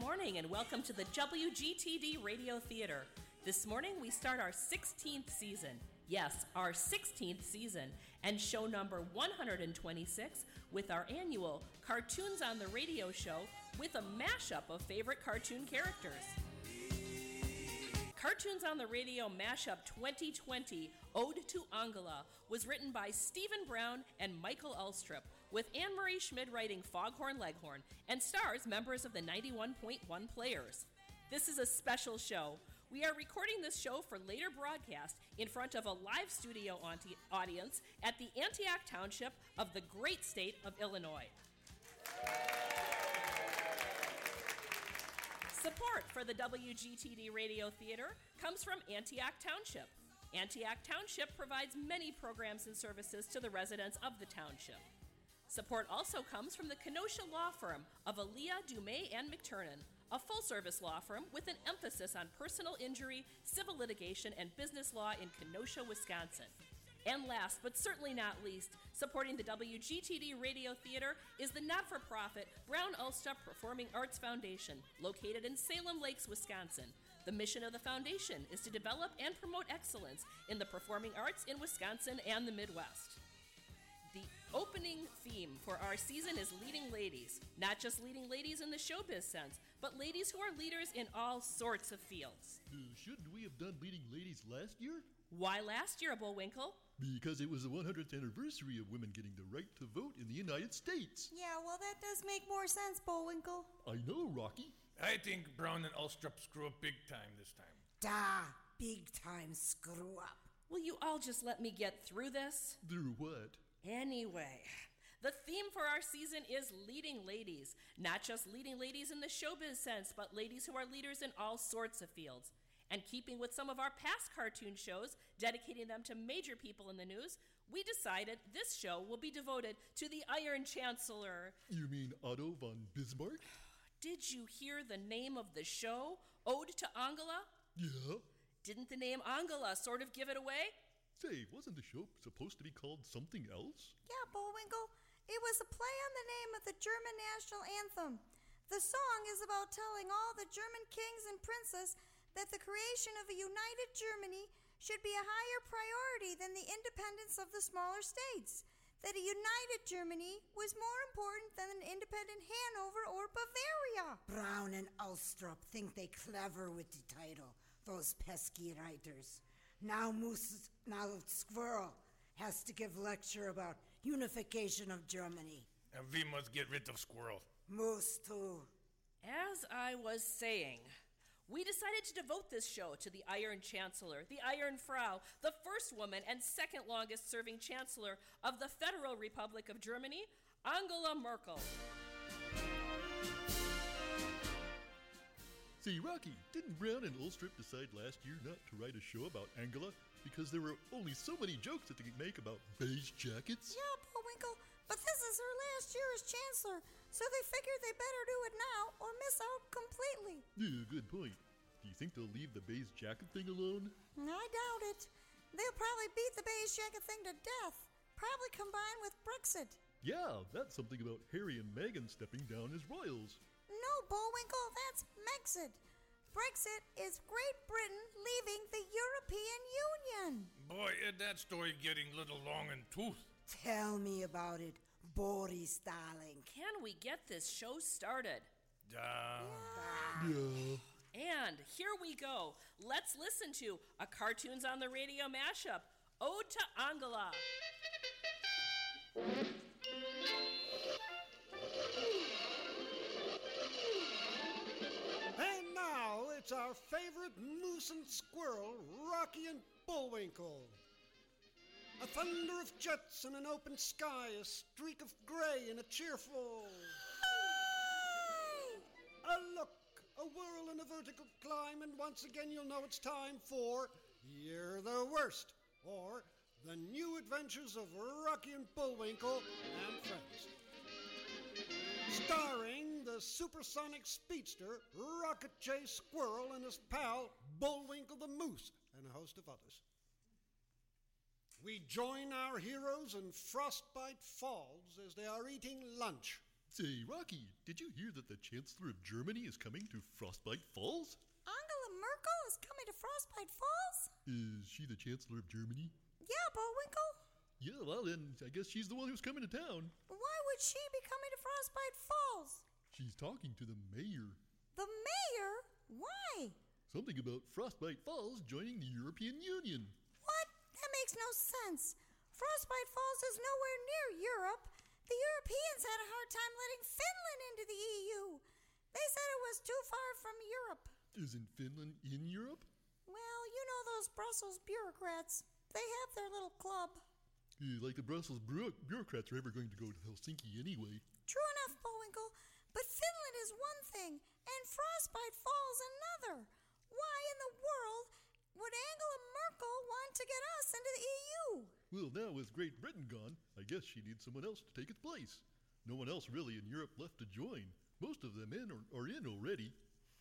morning and welcome to the WGTD Radio Theater. This morning we start our 16th season. Yes, our 16th season, and show number 126 with our annual Cartoons on the Radio show with a mashup of favorite cartoon characters. Cartoons on the Radio Mashup 2020, Ode to Angela, was written by Stephen Brown and Michael Ulstrup, with Anne-Marie Schmid writing Foghorn Leghorn, and stars members of the 91.1 Players. This is a special show. We are recording this show for later broadcast in front of a live studio audience at the Antioch Township of the great state of Illinois. Support for the WGTD Radio Theater comes from Antioch Township. Antioch Township provides many programs and services to the residents of the township. Support also comes from the Kenosha law firm of Aaliyah, Dumais, and McTurnan, a full-service law firm with an emphasis on personal injury, civil litigation, and business law in Kenosha, Wisconsin. And last, but certainly not least, supporting the WGTD Radio Theater is the not-for-profit Brown Ulstrup Performing Arts Foundation, located in Salem Lakes, Wisconsin. The mission of the foundation is to develop and promote excellence in the performing arts in Wisconsin and the Midwest. The opening theme for our season is Leading Ladies. Not just leading ladies in the showbiz sense, but ladies who are leaders in all sorts of fields. Shouldn't we have done Leading Ladies last year? Why last year, Bullwinkle? Because it was the 100th anniversary of women getting the right to vote in the United States. Yeah, well, that does make more sense, Bullwinkle. I know, Rocky. I think Brown and Ulstrup screw up big time this time. Big time screw up. Will you all just let me get through this? Through what? Anyway, the theme for our season is Leading Ladies. Not just leading ladies in the showbiz sense, but ladies who are leaders in all sorts of fields. And keeping with some of our past cartoon shows, dedicating them to major people in the news, we decided this show will be devoted to the Iron Chancellor. You mean Otto von Bismarck? Did you hear the name of the show? Ode to Angela? Yeah. Didn't the name Angela sort of give it away? Say, wasn't the show supposed to be called something else? Yeah, Bullwinkle. It was a play on the name of the German national anthem. The song is about telling all the German kings and princes that the creation of a united Germany should be a higher priority than the independence of the smaller states. That a united Germany was more important than an independent Hanover or Bavaria. Brown and Ulstrup think they clever with the title, those pesky writers. Now Squirrel has to give lecture about unification of Germany. And we must get rid of Squirrel. Moose too. As I was saying, we decided to devote this show to the Iron Chancellor, the Iron Frau, the first woman and second longest serving Chancellor of the Federal Republic of Germany, Angela Merkel. See, Rocky, didn't Brown and Ulstrup decide last year not to write a show about Angela because there were only so many jokes that they could make about beige jackets? Yeah, Bullwinkle, but this is her last year as Chancellor, so they figured they better do it now or miss out completely. Yeah, good point. Do you think they'll leave the beige jacket thing alone? I doubt it. They'll probably beat the beige jacket thing to death, probably combined with Brexit. Yeah, that's something about Harry and Meghan stepping down as royals. No, Bullwinkle, that's Mexit. Brexit is Great Britain leaving the European Union. Boy, is that story getting a little long in tooth. Tell me about it, Boris darling. Can we get this show started? Yeah. And here we go. Let's listen to a Cartoons on the Radio mashup, Ode to Angela. And now it's our favorite moose and squirrel, Rocky and Bullwinkle. A thunder of jets in an open sky, a streak of gray in a cheerful... A look, a whirl in a vertical climb, and once again you'll know it's time for You're the Worst, or The New Adventures of Rocky and Bullwinkle and Friends. Starring the supersonic speedster, Rocket Chase Squirrel, and his pal, Bullwinkle the Moose, and a host of others. We join our heroes in Frostbite Falls as they are eating lunch Say, Rocky, did you hear that the Chancellor of Germany is coming to Frostbite Falls? Angela Merkel is coming to Frostbite Falls? Is she the Chancellor of Germany? Yeah, Bullwinkle. Yeah, well then, I guess she's the one who's coming to town. Why would she be coming to Frostbite Falls? She's talking to the mayor. The mayor? Why? Something about Frostbite Falls joining the European Union. What? That makes no sense. Frostbite Falls is nowhere near Europe. The Europeans had a hard time letting Finland into the EU. They said it was too far from Europe. Isn't Finland in Europe? Well, you know those Brussels bureaucrats. They have their little club. Yeah, like the Brussels bureaucrats are ever going to go to Helsinki anyway. True enough, Bullwinkle. But Finland is one thing, and Frostbite Falls another. Why in the world would Angela Merkel want to get us into the EU? Well, now with Great Britain gone, I guess she needs someone else to take its place. No one else really in Europe left to join. Most of them are in already.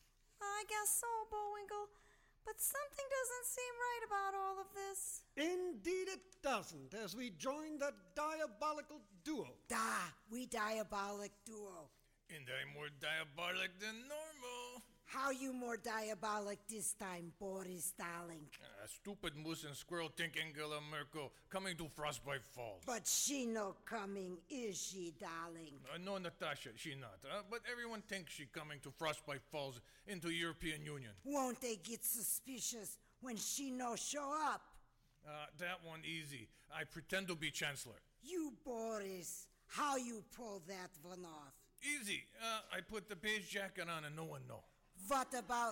I guess so, Bullwinkle. But something doesn't seem right about all of this. Indeed it doesn't, as we join that diabolical duo. We diabolic duo. And I'm more diabolic than normal. How you more diabolic this time, Boris darling? Stupid moose and squirrel think Angela Merkel coming to Frostbite Falls. But she no coming, is she, darling? No, Natasha, she not. But everyone thinks she coming to Frostbite Falls into European Union. Won't they get suspicious when she no show up? That one easy. I pretend to be Chancellor. You, Boris, how you pull that one off? Easy. I put the beige jacket on and no one know. What about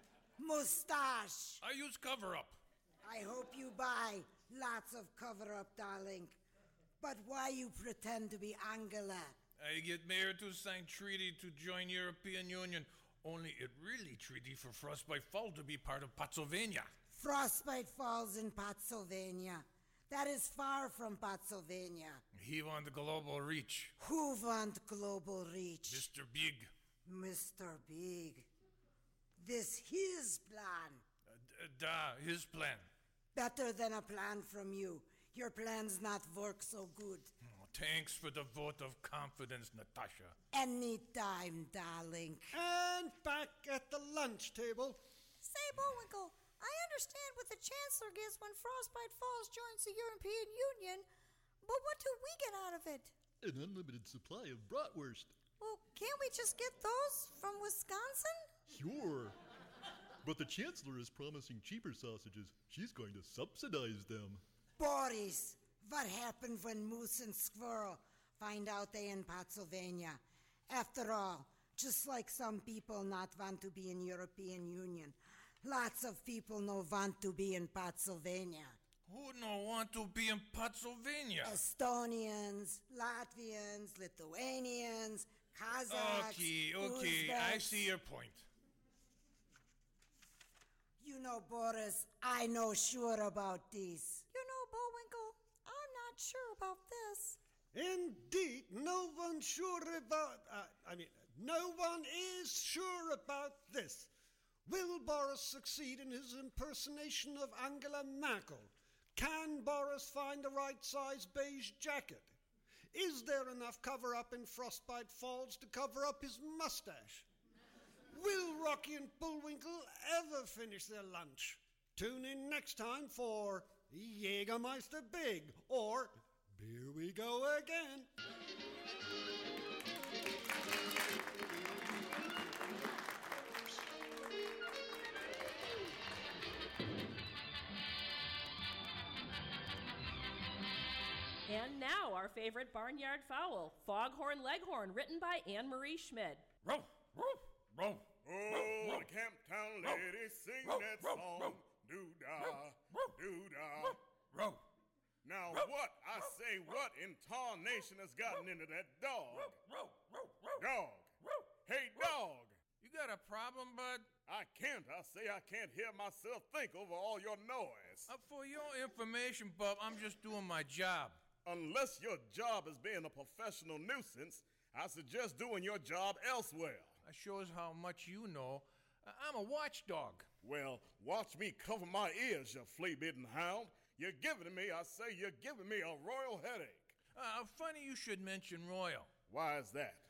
mustache? I use cover-up. I hope you buy lots of cover-up, darling. But why you pretend to be Angela? I get mayor to sign treaty to join European Union. Only it really treaty for Frostbite Falls to be part of Pennsylvania. Frostbite Falls in Pennsylvania. That is far from Pennsylvania. He want global reach. Who want global reach? Mr. Big. Mr. Big. This his plan. His plan. Better than a plan from you. Your plans not work so good. Oh, thanks for the vote of confidence, Natasha. Anytime, darling. And back at the lunch table. Say, Bullwinkle, I understand what the Chancellor gets when Frostbite Falls joins the European Union, but what do we get out of it? An unlimited supply of bratwurst. Well, can't we just get those from Wisconsin? Sure. But the Chancellor is promising cheaper sausages. She's going to subsidize them. Boris, what happened when Moose and Squirrel find out they in Pennsylvania? After all, just like some people not want to be in European Union, lots of people no want to be in Pennsylvania. Who no want to be in Pennsylvania? Estonians, Latvians, Lithuanians, Kazakhs. Okay, I Uzbeks. see your point. You know, Boris, I know sure about this. You know, Bullwinkle, I'm not sure about this. Indeed, no one sure about... no one is sure about this. Will Boris succeed in his impersonation of Angela Merkel? Can Boris find the right size beige jacket? Is there enough cover-up in Frostbite Falls to cover up his mustache? Will Rocky and Bullwinkle ever finish their lunch? Tune in next time for Jägermeister Big, or Here We Go Again. And now, our favorite barnyard fowl, Foghorn Leghorn, written by Anne Marie Schmid. Row, row, row. Oh, the Camptown ladies sing that song. Doo-dah, doo-dah. Row. Now what, I say, what in tarnation has gotten into that dog? Dog. Hey, dog. You got a problem, bud? I can't hear myself think over all your noise. For your information, bub, I'm just doing my job. Unless your job is being a professional nuisance, I suggest doing your job elsewhere. That shows how much you know. I'm a watchdog. Well, watch me cover my ears, you flea-bitten hound. You're giving me a royal headache. Funny you should mention royal. Why is that?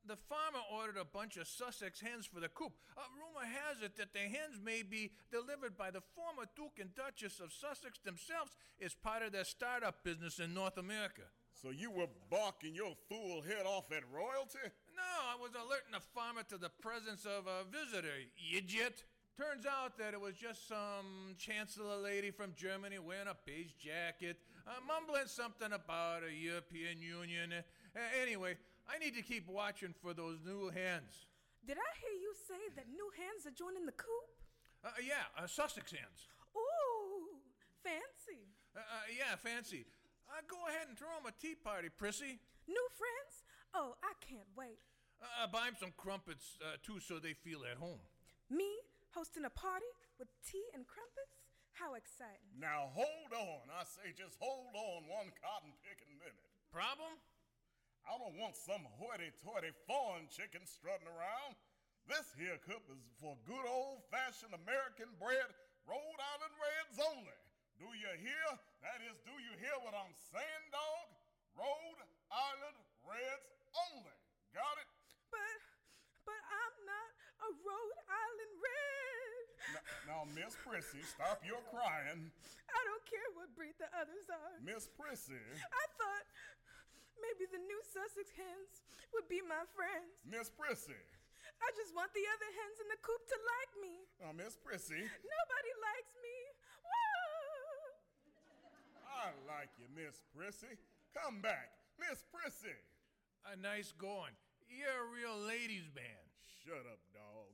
The farmer ordered a bunch of Sussex hens for the coop. Rumor has it that the hens may be delivered by the former Duke and Duchess of Sussex themselves as part of their startup business in North America. So you were barking your fool head off at royalty? No, I was alerting the farmer to the presence of a visitor, idiot. Turns out that it was just some chancellor lady from Germany wearing a beige jacket, mumbling something about a European Union. Anyway, I need to keep watching for those new hens. Did I hear you say that new hens are joining the coop? Yeah, Sussex hens. Ooh, fancy. Yeah, fancy. Go ahead and throw them a tea party, Prissy. New friends? Oh, I can't wait. Buy them some crumpets, too, so they feel at home. Me hosting a party with tea and crumpets? How exciting. Now hold on. I say just hold on one cotton-picking minute. Problem? I don't want some hoity-toity foreign chicken strutting around. This here cup is for good old-fashioned American-bred Rhode Island Reds only. Do you hear? That is, do you hear what I'm saying, dog? Rhode Island Reds only. Got it? But I'm not a Rhode Island Red. Now, Miss Prissy, stop your crying. I don't care what breed the others are. Miss Prissy. I thought maybe the new Sussex hens would be my friends. Miss Prissy. I just want the other hens in the coop to like me. Now, Miss Prissy. Nobody likes me. Whoa! I like you, Miss Prissy. Come back. Miss Prissy. Nice going. You're a real ladies' man. Shut up, dog.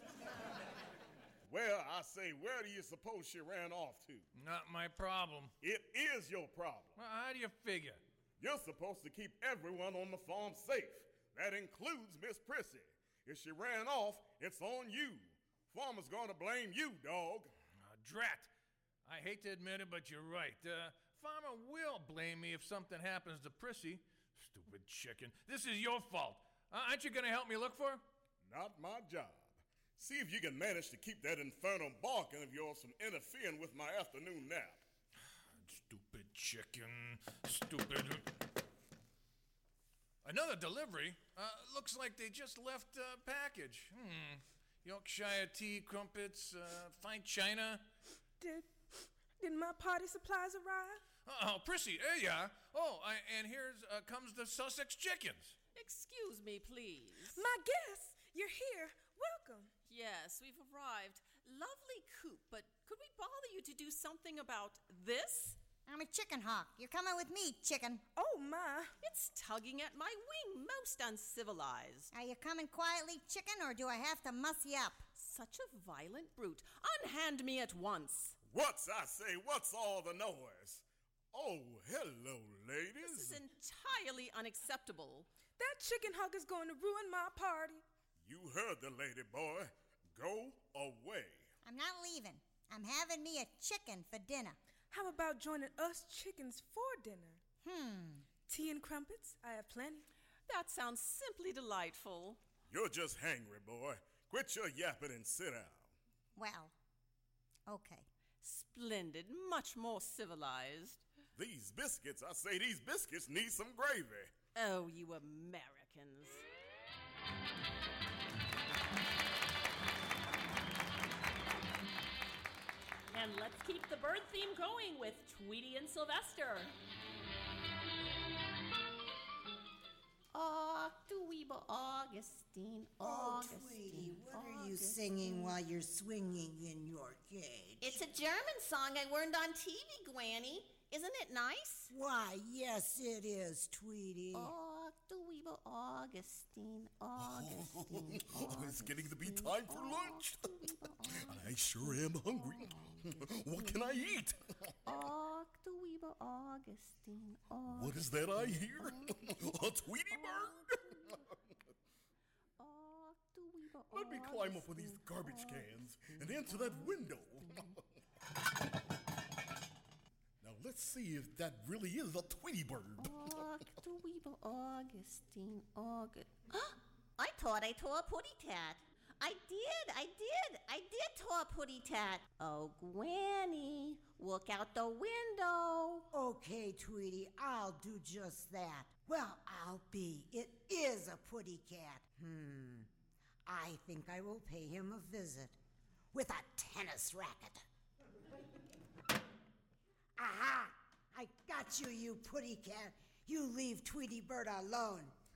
Well, I say, where do you suppose she ran off to? Not my problem. It is your problem. Well, how do you figure? You're supposed to keep everyone on the farm safe. That includes Miss Prissy. If she ran off, it's on you. Farmer's gonna blame you, dog. Drat. I hate to admit it, but you're right. Farmer will blame me if something happens to Prissy. Stupid chicken. This is your fault. Aren't you gonna help me look for her? Not my job. See if you can manage to keep that infernal barking of yours from interfering with my afternoon nap. Stupid chicken. Stupid. Another delivery. Looks like they just left a package. Yorkshire tea, crumpets, fine china. Did my party supplies arrive? Oh, Prissy, there you are. Oh, and here's comes the Sussex chickens. Excuse me, please. My guests, you're here. Welcome. Yes, we've arrived. Lovely coop, but could we bother you to do something about this? I'm a chicken hawk. You're coming with me, chicken. Oh, my. It's tugging at my wing, most uncivilized. Are you coming quietly, chicken, or do I have to muss you up? Such a violent brute. Unhand me at once. What's all the noise? Oh, hello, ladies. This is entirely unacceptable. That chicken hawk is going to ruin my party. You heard the lady, boy. Go away. I'm not leaving. I'm having me a chicken for dinner. How about joining us chickens for dinner? Tea and crumpets? I have plenty. That sounds simply delightful. You're just hangry, boy. Quit your yapping and sit down. Well, okay. Splendid. Much more civilized. These biscuits need some gravy. Oh, you Americans. And let's keep the bird theme going with Tweety and Sylvester. Augustine, Tweety, what are you singing while you're swinging in your cage? It's a German song I learned on TV, Granny. Isn't it nice? Why, yes, it is, Tweety. Augustine. It's getting to be time for lunch. I sure am hungry. What can I eat? Augustine. What is that I hear? A Tweety bird? Let me climb up with these garbage cans and answer that window. Now let's see if that really is a Tweety bird. Augustine. I thought I tore a putty tat. I did tore a putty tat. Oh, Granny, Look out the window. Okay, Tweety, I'll do just that. Well, I'll be. It is a putty cat. I think I will pay him a visit with a tennis racket. Aha! I got you, you putty cat. You leave Tweety Bird alone.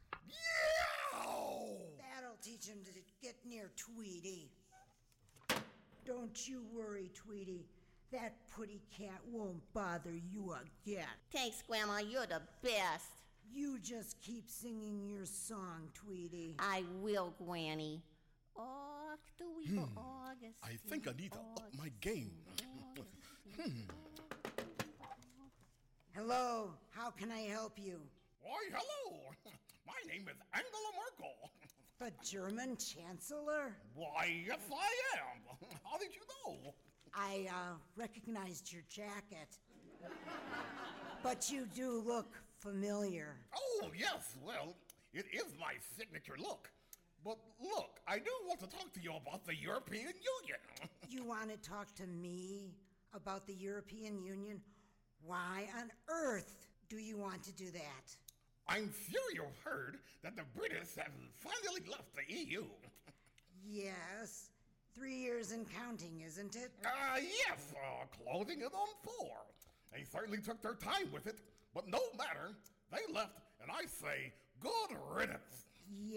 Yow! That'll teach him to get near Tweety. Don't you worry, Tweety. That putty cat won't bother you again. Thanks, Grandma. You're the best. You just keep singing your song, Tweety. I will, Granny. October, August. I think I need to up my game. Hello, how can I help you? Why, hello. My name is Angela Merkel. The German Chancellor? Why, yes, I am. How did you know? I recognized your jacket. But you do look familiar. Oh, yes, well, it is my signature look. But look, I do want to talk to you about the European Union. You want to talk to me about the European Union? Why on earth do you want to do that? I'm sure you've heard that the British have finally left the EU. Yes. 3 years and counting, isn't it? Yes, closing in on 4. They certainly took their time with it, but no matter. They left, and I say, good riddance.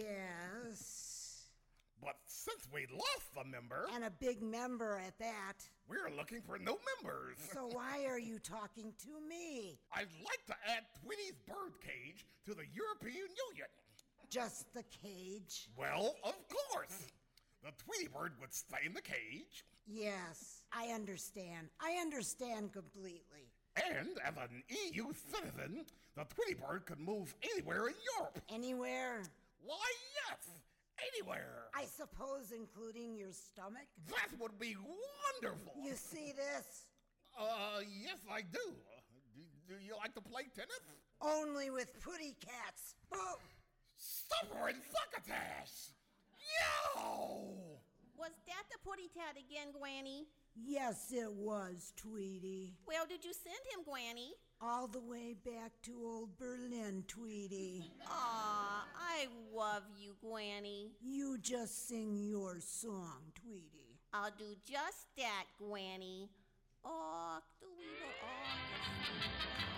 Yes. But since we lost a member... And a big member at that. We're looking for new members. So why are you talking to me? I'd like to add Tweety's bird cage to the European Union. Just the cage? Well, of course. The Tweety bird would stay in the cage. Yes, I understand. I understand completely. And as an EU citizen, the Tweety bird could move anywhere in Europe. Anywhere? Why, yes. Anywhere. I suppose including your stomach? That would be wonderful. You see this? Yes, I do. Do you like to play tennis? Only with putty cats. Boo! Stubborn succotash! Yo! Was that the putty tat again, Granny? Yes, it was, Tweety. Where did you send him, Granny? All the way back to old Berlin, Tweety. Aw, I love you, Granny. You just sing your song, Tweety. I'll do just that, Granny. October, August.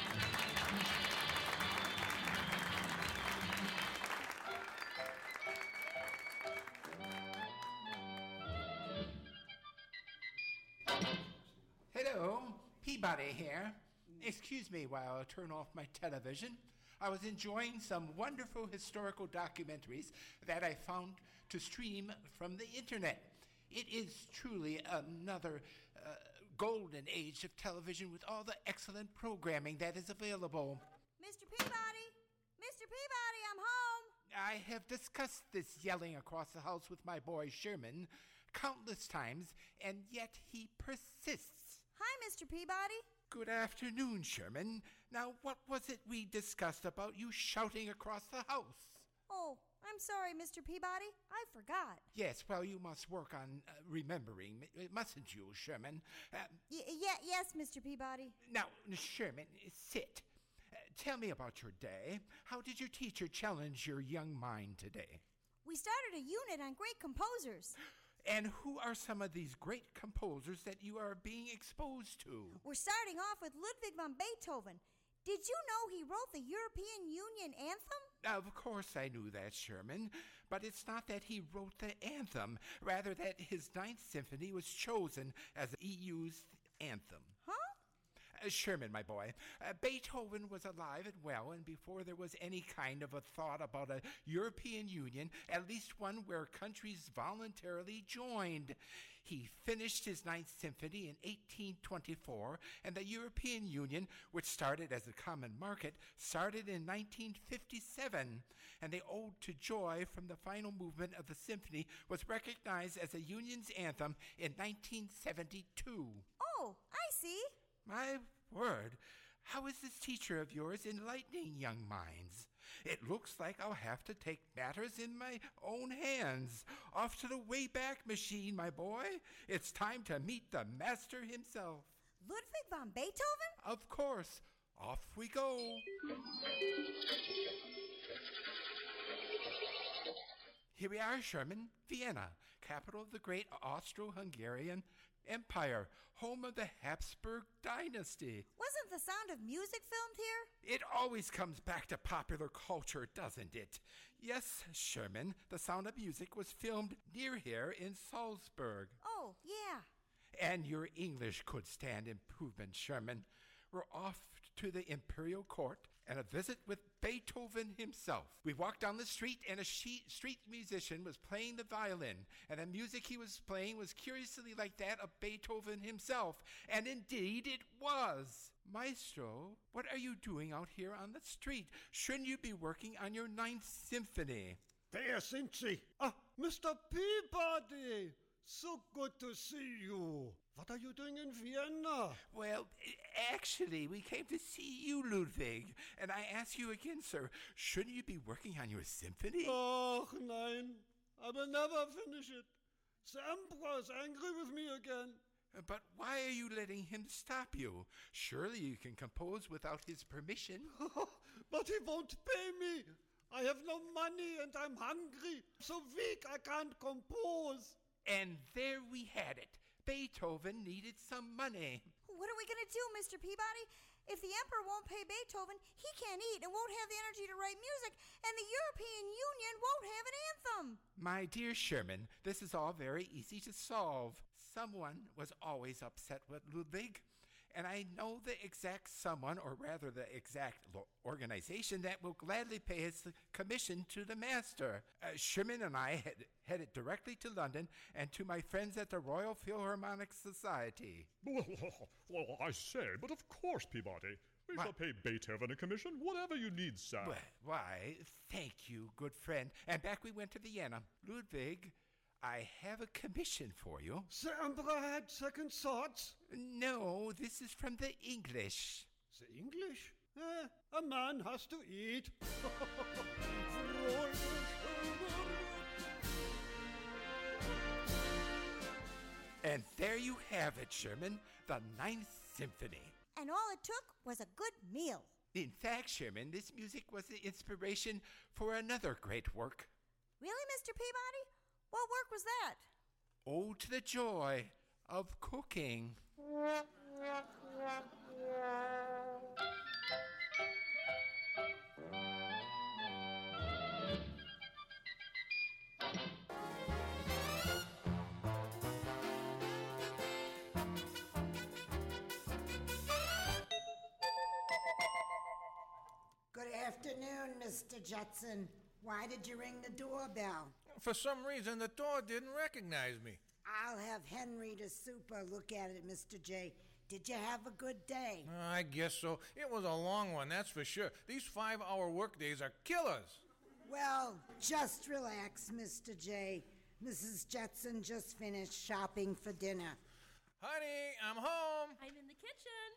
Hello, Peabody here. Excuse me while I turn off my television. I was enjoying some wonderful historical documentaries that I found to stream from the internet. It is truly another golden age of television with all the excellent programming that is available. Mr. Peabody! Mr. Peabody, I'm home! I have discussed this yelling across the house with my boy Sherman countless times, and yet he persists. Hi, Mr. Peabody. Good afternoon, Sherman. Now, what was it we discussed about you shouting across the house? Oh, I'm sorry, Mr. Peabody. I forgot. Yes, well, you must work on remembering, mustn't you, Sherman? Yes, Mr. Peabody. Now, Sherman, sit. Tell me about your day. How did your teacher challenge your young mind today? We started a unit on great composers. And who are some of these great composers that you are being exposed to? We're starting off with Ludwig van Beethoven. Did you know he wrote the European Union anthem? Of course I knew that, Sherman, but it's not that he wrote the anthem, rather that his Ninth Symphony was chosen as the EU's anthem. Huh? Sherman, my boy, Beethoven was alive and well, and before there was any kind of a thought about a European Union, at least one where countries voluntarily joined. He finished his Ninth Symphony in 1824, and the European Union, which started as a common market, started in 1957, and the Ode to Joy from the final movement of the symphony was recognized as a union's anthem in 1972. Oh, I see. My word, how is this teacher of yours enlightening young minds? It looks like I'll have to take matters in my own hands. Off to the Wayback Machine, my boy. It's time to meet the master himself. Ludwig van Beethoven? Of course. Off we go. Here we are, Sherman, Vienna, capital of the great Austro-Hungarian Empire, home of the Habsburg dynasty. Wasn't The Sound of Music filmed here? It always comes back to popular culture, doesn't it? Yes, Sherman, The Sound of Music was filmed near here in Salzburg. Oh, yeah. And your English could stand improvement, Sherman. We're off to the imperial court and a visit with Beethoven himself. We walked down the street and a street musician was playing the violin, and the music he was playing was curiously like that of Beethoven himself, and indeed it was. Maestro, what are you doing out here on the street? Shouldn't you be working on your Ninth Symphony? There sind Sie. Ah, Mr. Peabody. So good to see you. What are you doing in Vienna? Well, actually, we came to see you, Ludwig. And I ask you again, sir, shouldn't you be working on your symphony? Oh, nein. I will never finish it. The Emperor is angry with me again. But why are you letting him stop you? Surely you can compose without his permission. But he won't pay me. I have no money and I'm hungry. So weak I can't compose. And there we had it. Beethoven needed some money. What are we going to do, Mr. Peabody? If the Emperor won't pay Beethoven, he can't eat and won't have the energy to write music, and the European Union won't have an anthem. My dear Sherman, this is all very easy to solve. Someone was always upset with Ludwig, and I know the exact someone, or rather the exact organization that will gladly pay his commission to the master. Sherman and I headed directly to London and to my friends at the Royal Philharmonic Society. Well, I say, but of course, Peabody. We shall pay Beethoven a commission, whatever you need, sir. Why, thank you, good friend. And back we went to Vienna. Ludwig, I have a commission for you. The Emperor had second thoughts? No, this is from the English. The English? A man has to eat. And there you have it, Sherman, the Ninth Symphony. And all it took was a good meal. In fact, Sherman, this music was the inspiration for another great work. Really, Mr. Peabody? What work was that? Oh, to the joy of cooking. Good afternoon, Mr. Jetson. Why did you ring the doorbell? For some reason, the door didn't recognize me. I'll have Henry the Super look at it, Mr. J. Did you have a good day? I guess so. It was a long one, that's for sure. These 5-hour workdays are killers. Well, just relax, Mr. J. Mrs. Jetson just finished shopping for dinner. Honey, I'm home. I'm in the kitchen.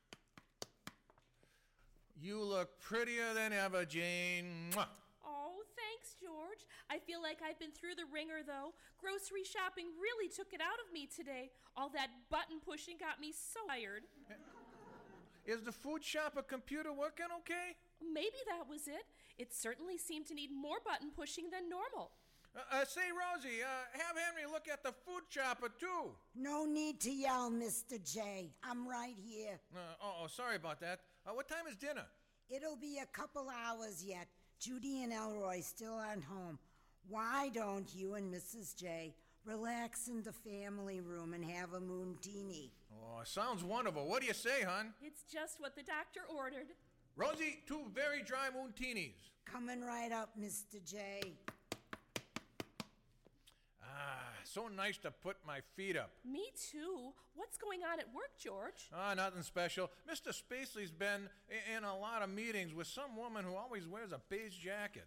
You look prettier than ever, Jane. Mwah. Oh, thanks, George. I feel like I've been through the ringer, though. Grocery shopping really took it out of me today. All that button pushing got me so tired. Is the food shopper computer working okay? Maybe that was it. It certainly seemed to need more button pushing than normal. Say, Rosie, have Henry look at the food shopper, too. No need to yell, Mr. J. I'm right here. Sorry about that. What time is dinner? It'll be a couple hours yet. Judy and Elroy still aren't home. Why don't you and Mrs. J relax in the family room and have a moontini? Oh, sounds wonderful. What do you say, hon? It's just what the doctor ordered. Rosie, 2 very dry moontinis. Coming right up, Mr. J. So nice to put my feet up. Me too. What's going on at work, George? Nothing special. Mr. Spacely's been in a lot of meetings with some woman who always wears a beige jacket.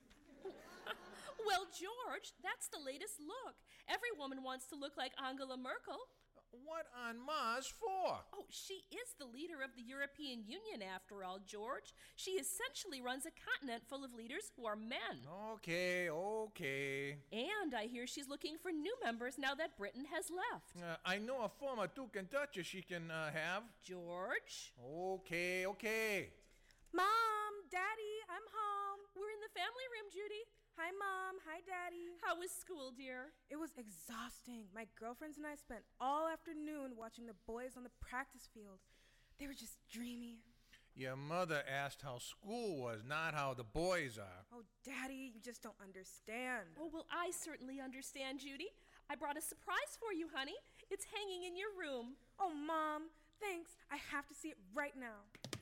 Well, George, that's the latest look. Every woman wants to look like Angela Merkel. What on Mars for? Oh, she is the leader of the European Union, after all, George. She essentially runs a continent full of leaders who are men. Okay. And I hear she's looking for new members now that Britain has left. I know a former Duke and Duchess she can have. George? Okay. Mom, Daddy, I'm home. We're in the family room, Judy. Hi, Mom. Hi, Daddy. How was school, dear? It was exhausting. My girlfriends and I spent all afternoon watching the boys on the practice field. They were just dreamy. Your mother asked how school was, not how the boys are. Oh, Daddy, you just don't understand. Oh, well, I certainly understand, Judy. I brought a surprise for you, honey. It's hanging in your room. Oh, Mom, thanks. I have to see it right now.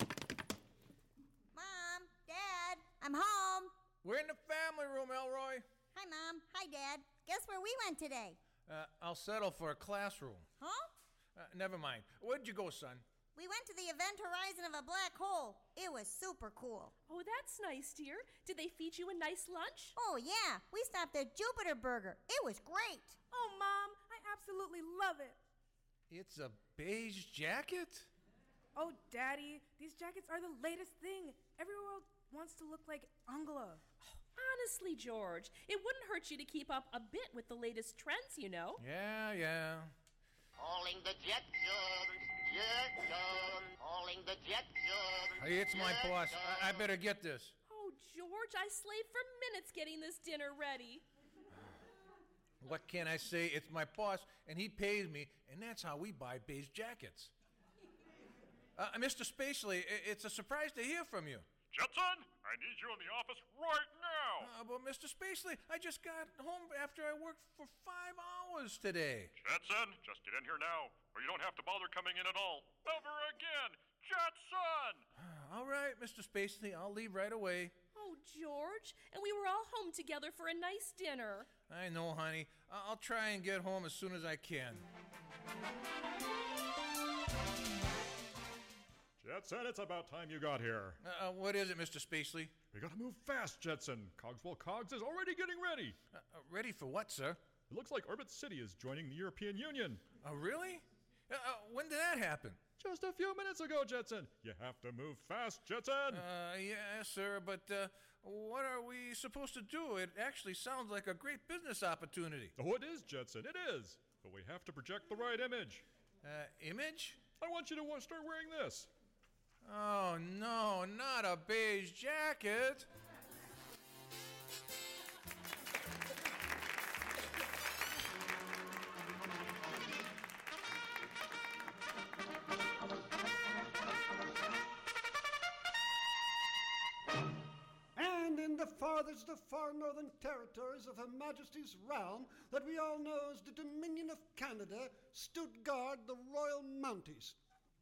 Mom, Dad, I'm home. We're in the family room, Elroy. Hi, Mom. Hi, Dad. Guess where we went today? I'll settle for a classroom. Huh? Never mind. Where'd you go, son? We went to the event horizon of a black hole. It was super cool. Oh, that's nice, dear. Did they feed you a nice lunch? Oh, yeah. We stopped at Jupiter Burger. It was great. Oh, Mom, I absolutely love it. It's a beige jacket? Oh, Daddy, these jackets are the latest thing. Everyone wants to look like Angela. Honestly, George, it wouldn't hurt you to keep up a bit with the latest trends, you know. Yeah. Calling the Jetsons, calling the Jetsons. Hey, it's my boss. I better get this. Oh, George, I slaved for minutes getting this dinner ready. What can I say? It's my boss, and he pays me, and that's how we buy beige jackets. Mr. Spacely, it's a surprise to hear from you. Jetson, I need you in the office right now. But Mr. Spacely, I just got home after I worked for 5 hours today. Jetson, just get in here now, or you don't have to bother coming in at all. Ever again. Jetson! All right, Mr. Spacely, I'll leave right away. Oh, George, and we were all home together for a nice dinner. I know, honey. I'll try and get home as soon as I can. Jetson, it's about time you got here. What is it, Mr. Spacely? We gotta move fast, Jetson. Cogswell Cogs is already getting ready. Ready for what, sir? It looks like Orbit City is joining the European Union. Really? When did that happen? Just a few minutes ago, Jetson. You have to move fast, Jetson. Yes, sir, but what are we supposed to do? It actually sounds like a great business opportunity. Oh, it is, Jetson, it is. But we have to project the right image. Image? I want you to start wearing this. Oh, no, not a beige jacket. And in the farthest of far northern territories of Her Majesty's realm that we all know as the Dominion of Canada stood guard the Royal Mounties.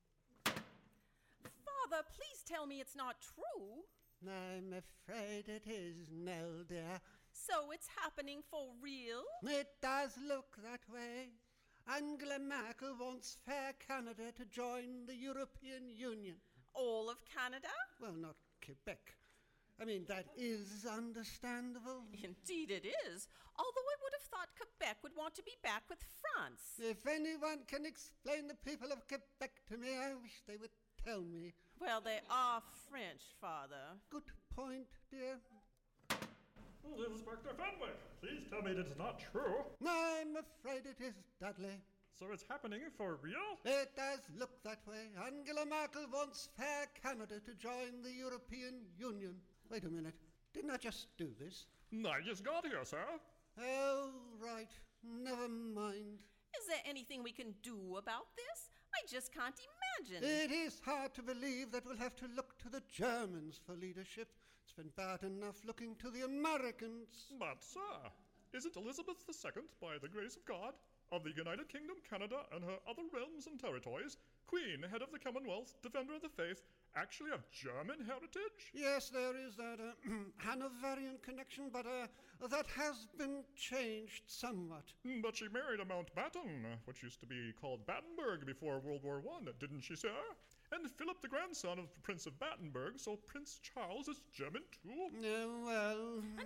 Father, please tell me it's not true. I'm afraid it is, Nell, dear. So it's happening for real? It does look that way. Angela Merkel wants fair Canada to join the European Union. All of Canada? Well, not Quebec. I mean, that is understandable. Indeed it is. Although I would have thought Quebec would want to be back with France. If anyone can explain the people of Quebec to me, I wish they would tell me. Well, they are French, Father. Good point, dear. Inspector Fenwick, please tell me that it's not true. I'm afraid it is, Dudley. So it's happening for real? It does look that way. Angela Merkel wants fair Canada to join the European Union. Wait a minute. Didn't I just do this? I just got here, sir. Oh, right. Never mind. Is there anything we can do about this? I just can't imagine. It is hard to believe that we'll have to look to the Germans for leadership. It's been bad enough looking to the Americans. But, sir, isn't Elizabeth II, by the grace of God, of the United Kingdom, Canada, and her other realms and territories, Queen, head of the Commonwealth, defender of the faith, actually of German heritage? Yes, there is that Hanoverian connection, but that has been changed somewhat. But she married a Mountbatten, which used to be called Battenberg before World War I, didn't she, sir? And Philip, the grandson of Prince of Battenberg, so Prince Charles is German too? Well...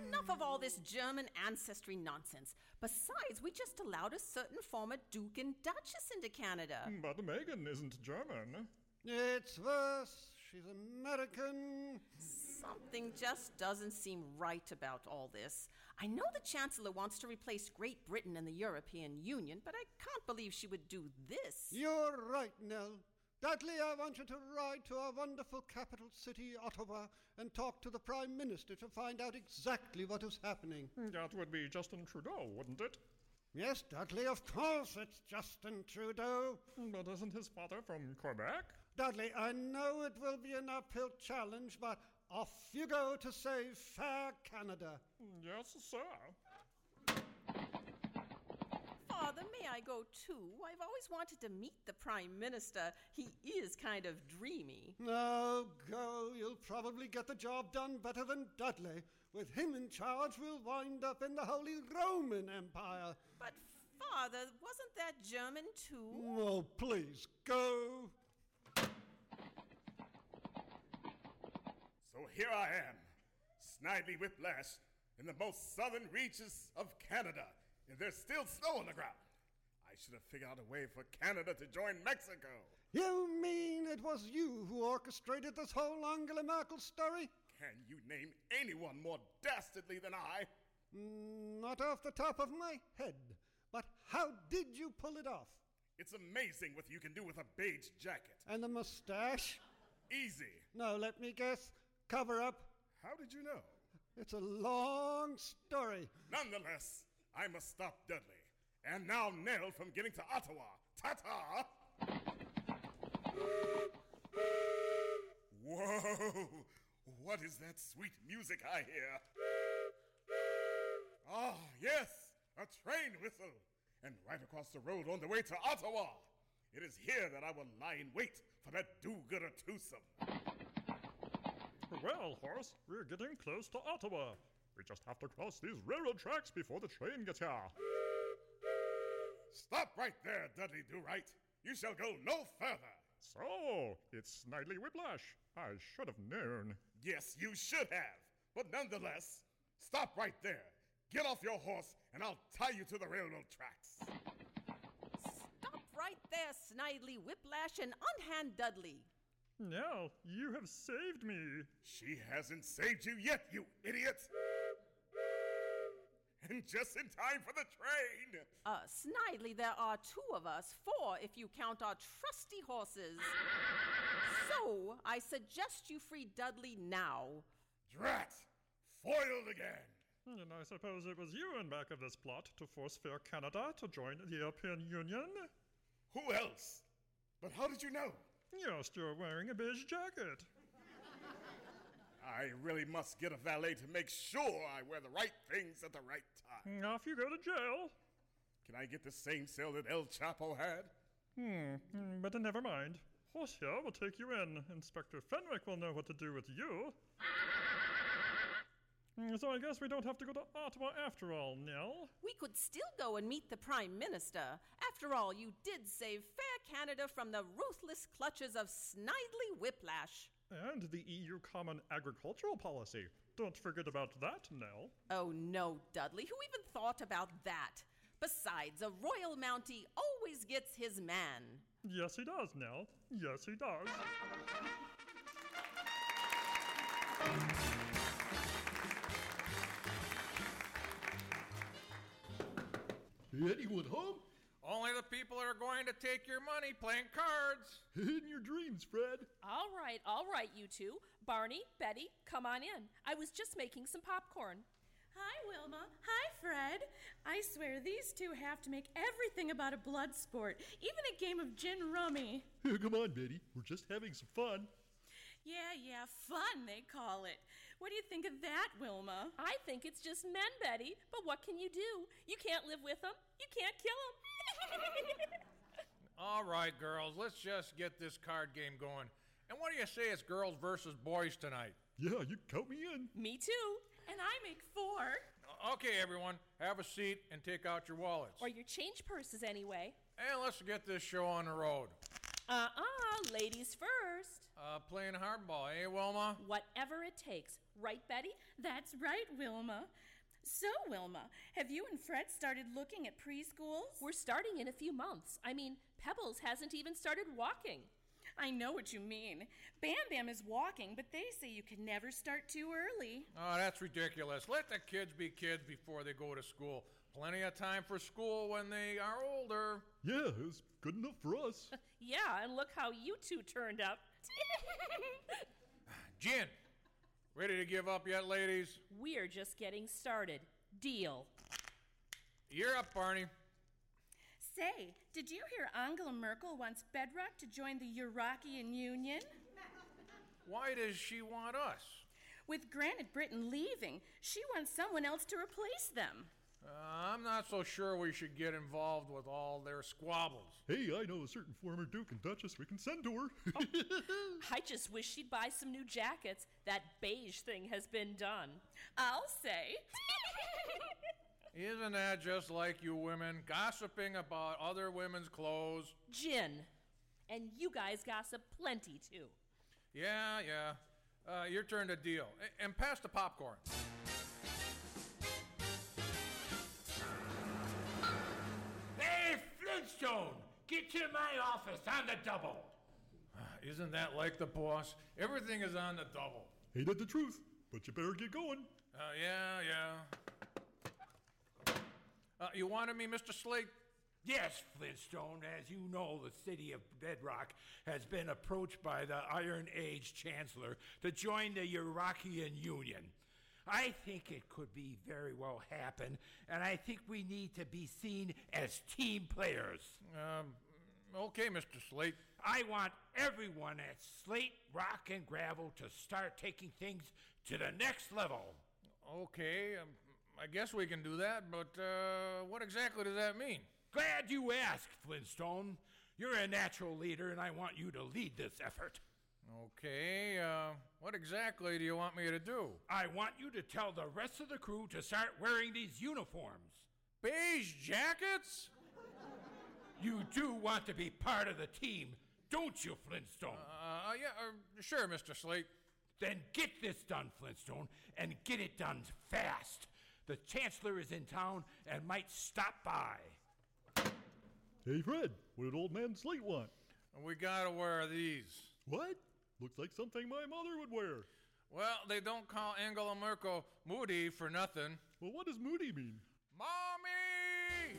Enough of all this German ancestry nonsense. Besides, we just allowed a certain former Duke and Duchess into Canada. But Meghan isn't German. It's worse. She's American. Something just doesn't seem right about all this. I know the Chancellor wants to replace Great Britain in the European Union, but I can't believe she would do this. You're right, Nell. Dudley, I want you to ride to our wonderful capital city, Ottawa, and talk to the Prime Minister to find out exactly what is happening. That would be Justin Trudeau, wouldn't it? Yes, Dudley, of course it's Justin Trudeau. But isn't his father from Quebec? Dudley, I know it will be an uphill challenge, but off you go to save fair Canada. Yes, sir. Father, may I go too? I've always wanted to meet the Prime Minister. He is kind of dreamy. No, go. You'll probably get the job done better than Dudley. With him in charge, we'll wind up in the Holy Roman Empire. But, Father, wasn't that German too? Oh, please, go. So here I am, Snidely Whiplash, in the most southern reaches of Canada, and there's still snow on the ground. I should have figured out a way for Canada to join Mexico. You mean it was you who orchestrated this whole Angela Merkel story? Can you name anyone more dastardly than I? Not off the top of my head. But how did you pull it off? It's amazing what you can do with a beige jacket. And a mustache? Easy. No, let me guess. Cover up. How did you know? It's a long story. Nonetheless, I must stop Dudley. And now Nell from getting to Ottawa. Ta-ta! Whoa! What is that sweet music I hear? Ah, yes! A train whistle! And right across the road on the way to Ottawa. It is here that I will lie in wait for that do-gooder twosome. Well, horse, we're getting close to Ottawa. We just have to cross these railroad tracks before the train gets here. Stop right there, Dudley Do-Right. You shall go no further. So, it's Snidely Whiplash. I should have known. Yes, you should have. But nonetheless, stop right there. Get off your horse, and I'll tie you to the railroad tracks. Stop right there, Snidely Whiplash, and unhand Dudley. Nell, you have saved me. She hasn't saved you yet, you idiot. And just in time for the train. Snidely, there are two of us, four if you count our trusty horses. So, I suggest you free Dudley now. Drat! Foiled again. And I suppose it was you in back of this plot to force Fair Canada to join the European Union? Who else? But how did you know? Yes, you're wearing a beige jacket. I really must get a valet to make sure I wear the right things at the right time. Off you go to jail. Can I get the same cell that El Chapo had? But never mind. Horse here will take you in. Inspector Fenwick will know what to do with you. So I guess we don't have to go to Ottawa after all, Nell. We could still go and meet the Prime Minister. After all, you did save fair Canada from the ruthless clutches of Snidely Whiplash. And the EU Common Agricultural Policy. Don't forget about that, Nell. Oh no, Dudley, who even thought about that? Besides, a royal Mountie always gets his man. Yes, he does, Nell. Yes, he does. Anyone home? Only the people that are going to take your money playing cards. In your dreams, Fred. All right, you two. Barney, Betty, come on in. I was just making some popcorn. Hi, Wilma. Hi, Fred. I swear these two have to make everything about a blood sport, even a game of gin rummy. Come on, Betty. We're just having some fun. Yeah, fun, they call it. What do you think of that, Wilma? I think it's just men, Betty. But what can you do? You can't live with them. You can't kill them. All right, girls, let's just get this card game going. And what do you say it's girls versus boys tonight? Yeah, you count me in. Me too. And I make 4. Okay, everyone, have a seat and take out your wallets. Or your change purses, anyway. And let's get this show on the road. Ladies first. Playing hardball, eh, Wilma? Whatever it takes. Right, Betty? That's right, Wilma. So, Wilma, have you and Fred started looking at preschools? We're starting in a few months. I mean, Pebbles hasn't even started walking. I know what you mean. Bam Bam is walking, but they say you can never start too early. Oh, that's ridiculous. Let the kids be kids before they go to school. Plenty of time for school when they are older. Yeah, it's good enough for us. Yeah, and look how you two turned up. Gin, ready to give up yet, ladies? We're just getting started. Deal. You're up, Barney. Say, did you hear Angela Merkel wants Bedrock to join the European Union? Why does she want us? With Granite Britain leaving, she wants someone else to replace them. I'm not so sure we should get involved with all their squabbles. Hey, I know a certain former Duke and Duchess we can send to her. I just wish she'd buy some new jackets. That beige thing has been done. I'll say. Isn't that just like you women, gossiping about other women's clothes? Gin. And you guys gossip plenty, too. Yeah. Your turn to deal. And pass the popcorn. Hey, Flintstone! Get to my office on the double. Isn't that like the boss? Everything is on the double. Ain't that the truth? But you better get going. Yeah. You wanted me, Mr. Slate? Yes, Flintstone. As you know, the city of Bedrock has been approached by the Iron Age Chancellor to join the European Union. I think it could be very well happen, and I think we need to be seen as team players. Okay, Mr. Slate. I want everyone at Slate, Rock, and Gravel to start taking things to the next level. Okay, I guess we can do that, but what exactly does that mean? Glad you asked, Flintstone. You're a natural leader, and I want you to lead this effort. Okay, what exactly do you want me to do? I want you to tell the rest of the crew to start wearing these uniforms. Beige jackets? You do want to be part of the team, don't you, Flintstone? Sure, Mr. Slate. Then get this done, Flintstone, and get it done fast. The Chancellor is in town and might stop by. Hey, Fred, what did old man Slate want? We gotta wear these. What? Looks like something my mother would wear. Well, they don't call Angela Merkel Moody for nothing. Well, what does Moody mean? Mommy!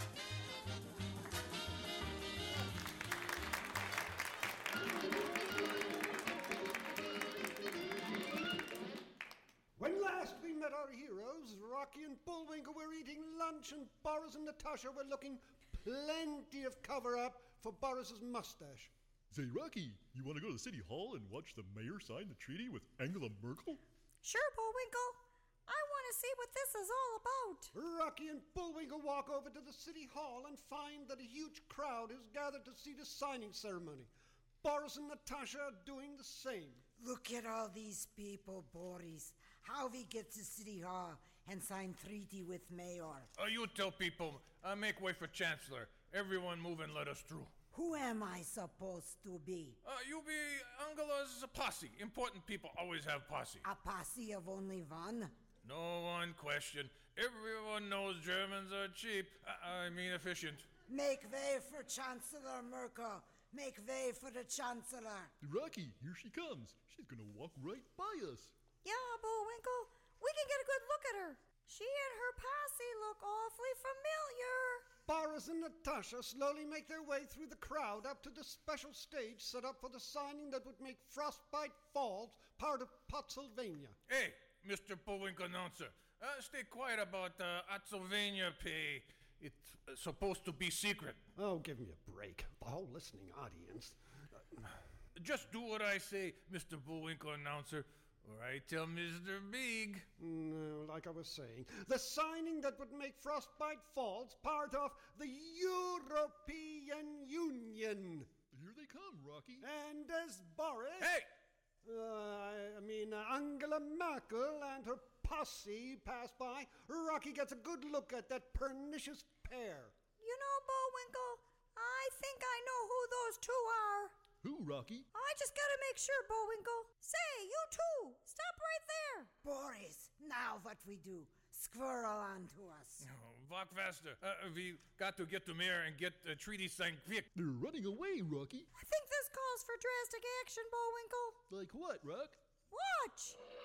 When last we met our heroes, Rocky and Bullwinkle were eating lunch, and Boris and Natasha were looking plenty of cover-up for Boris's mustache. Say, Rocky, you want to go to City Hall and watch the mayor sign the treaty with Angela Merkel? Sure, Bullwinkle. I want to see what this is all about. Rocky and Bullwinkle walk over to the City Hall and find that a huge crowd is gathered to see the signing ceremony. Boris and Natasha are doing the same. Look at all these people, Boris. How we get to City Hall and sign treaty with Mayor? You tell people, make way for Chancellor. Everyone move and let us through. Who am I supposed to be? You be Angela's posse. Important people always have posse. A posse of only one? No one question. Everyone knows Germans are cheap. I mean efficient. Make way for Chancellor Merkel. Make way for the Chancellor. Rocky, here she comes. She's gonna walk right by us. Yeah, Bullwinkle. We can get a good look at her. She and her posse look awfully familiar. Boris and Natasha slowly make their way through the crowd up to the special stage set up for the signing that would make Frostbite Falls part of Pottsylvania. Hey, Mr. Bullwinkle announcer, stay quiet about Pottsylvania pay. It's supposed to be secret. Oh, give me a break. The whole listening audience. Just do what I say, Mr. Bullwinkle announcer, or I tell Mr. Big. No, like I was saying, the signing that would make Frostbite Falls part of the European Union. Here they come, Rocky. And as Boris... Hey! Angela Merkel and her posse pass by, Rocky gets a good look at that pernicious pair. You know, Bullwinkle, I think I know who those two are. Who, Rocky? I just gotta make sure, Bullwinkle. Say, you too. Stop right there. Boris, now what we do? Squirrel onto us. Walk faster. We got to get to Mayor and get the treaty signed quick. They're running away, Rocky. I think this calls for drastic action, Bullwinkle. Like what, Rock? Watch!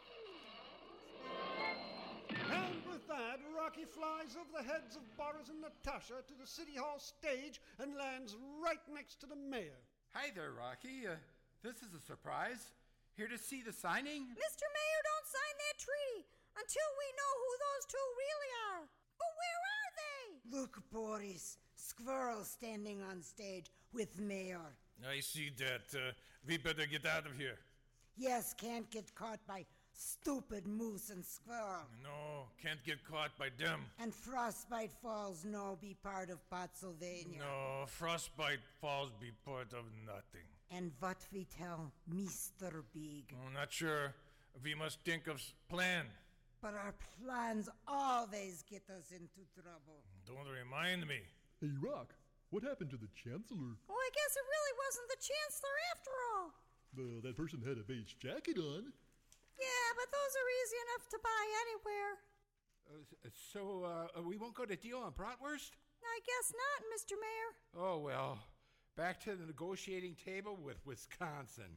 And with that, Rocky flies over the heads of Boris and Natasha to the City Hall stage and lands right next to the mayor. Hi there, Rocky. This is a surprise. Here to see the signing? Mr. Mayor, don't sign that treaty until we know who those two really are. But where are they? Look, Boris, Squirrel standing on stage with Mayor. I see that. We better get out of here. Yes, can't get caught by stupid Moose and Squirrel. No, can't get caught by them. And Frostbite Falls no be part of Pennsylvania. No, Frostbite Falls be part of nothing. And what we tell Mr. Big? Not sure. We must think of plan. But our plans always get us into trouble. Don't remind me. Hey, Rock, what happened to the Chancellor? Oh, I guess it really wasn't the Chancellor after all. Well, that person had a beige jacket on. Yeah, but those are easy enough to buy anywhere. So we won't go to deal on bratwurst? I guess not, Mr. Mayor. Oh, well, back to the negotiating table with Wisconsin.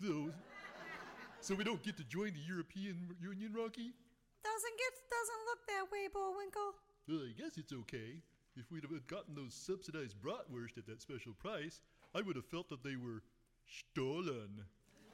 So we don't get to join the European Union, Rocky? Doesn't look that way, Bullwinkle. Well, I guess it's okay. If we'd have gotten those subsidized bratwurst at that special price, I would have felt that they were stolen.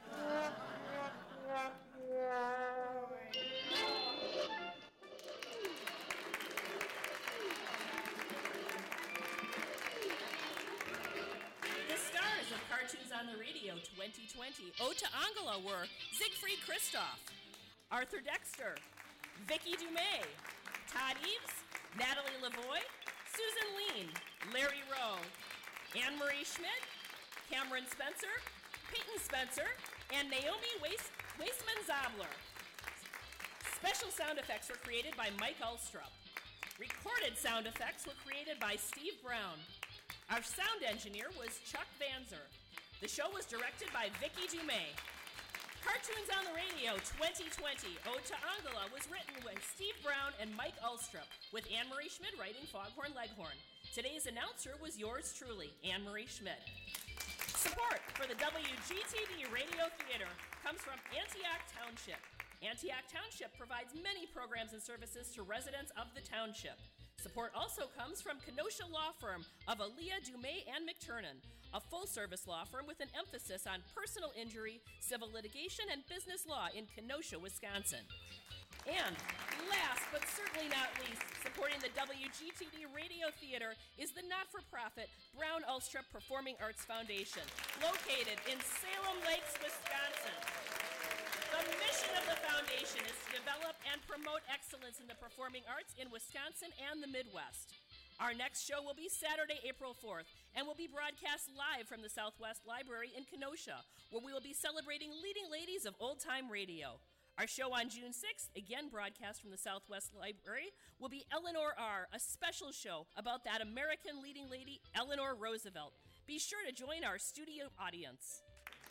The stars of Cartoons on the Radio 2020 Ode to Angela were Siegfried Christoph, Arthur Dexter, Vicky Dumais, Todd Eves, Natalie Lavoie, Susan Lean, Larry Rowe, Anne-Marie Schmidt, Cameron Spencer, Peyton Spencer, and Naomi Weissman-Zabler. Special sound effects were created by Mike Ulstrup. Recorded sound effects were created by Steve Brown. Our sound engineer was Chuck Vanzer. The show was directed by Vicky Dumais. Cartoons on the Radio 2020 Ode to Angela was written with Steve Brown and Mike Ulstrup, with Anne-Marie Schmidt writing Foghorn Leghorn. Today's announcer was yours truly, Anne-Marie Schmidt. Support for the WGTD Radio Theater comes from Antioch Township. Antioch Township provides many programs and services to residents of the township. Support also comes from Kenosha Law Firm of Aaliyah, Dumais, and McTurnan, a full-service law firm with an emphasis on personal injury, civil litigation, and business law in Kenosha, Wisconsin. And last but certainly not least, supporting the WGTD Radio Theater is the not-for-profit Brown Ulstrup Performing Arts Foundation, located in Salem Lakes, Wisconsin. The mission of the foundation is to develop and promote excellence in the performing arts in Wisconsin and the Midwest. Our next show will be Saturday, April 4th, and will be broadcast live from the Southwest Library in Kenosha, where we will be celebrating leading ladies of old-time radio. Our show on June 6th, again broadcast from the Southwest Library, will be Eleanor R., a special show about that American leading lady, Eleanor Roosevelt. Be sure to join our studio audience.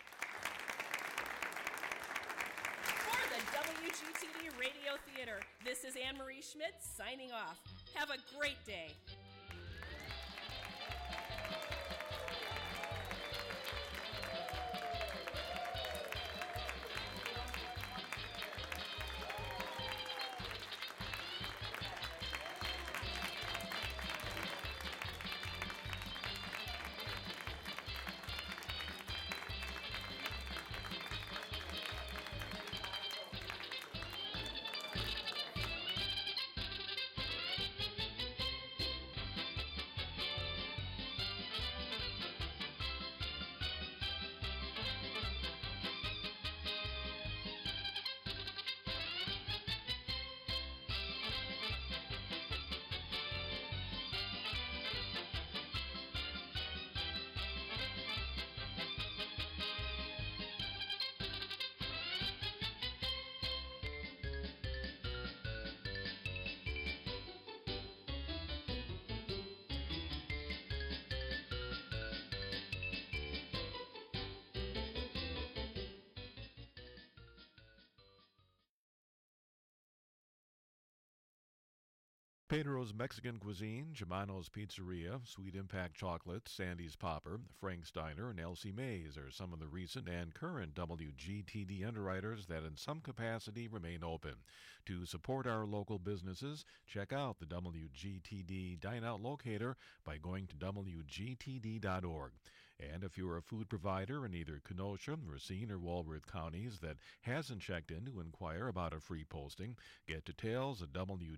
For the WGTD Radio Theater, this is Anne-Marie Schmidt signing off. Have a great day. Pedro's Mexican Cuisine, Germano's Pizzeria, Sweet Impact Chocolate, Sandy's Popper, Frank's Diner, and Elsie Mays are some of the recent and current WGTD underwriters that in some capacity remain open. To support our local businesses, check out the WGTD Dine Out Locator by going to WGTD.org. And if you're a food provider in either Kenosha, Racine, or Walworth counties that hasn't checked in to inquire about a free posting, get details at WGTD.org.